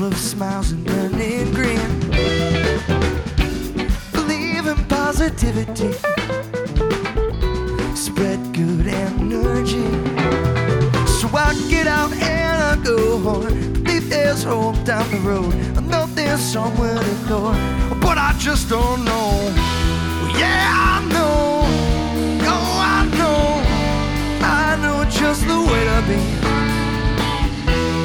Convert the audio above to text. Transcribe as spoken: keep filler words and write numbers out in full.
of smiles and burning green. Believe in positivity, spread good energy. So I get out and I go home. Believe there's hope down the road. I know there's somewhere to go, but I just don't know. Yeah.